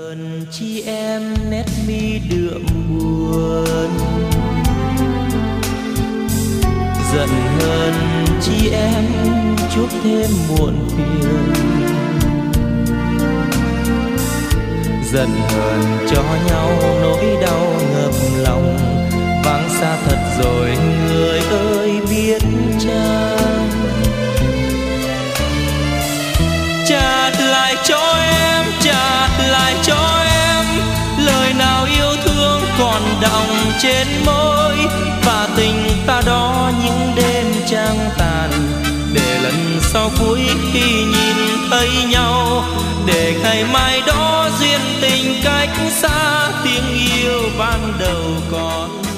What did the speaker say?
hờn chi em nét mi đượm buồn, giận hờn chi em chuốc thêm muộn phiền, giận hờn cho nhau nỗi đau ngập lòng, vắng xa thật rồi người ơi biết chăng. Chạt lại cho em, chạt lại cho em lời nào yêu thương còn đọng trên môi, và tình ta đó những đêm trăng tàn, để lần sau cuối khi nhìn thấy nhau, để ngày mai đó duyên tình cách xa, tiếng yêu ban đầu còn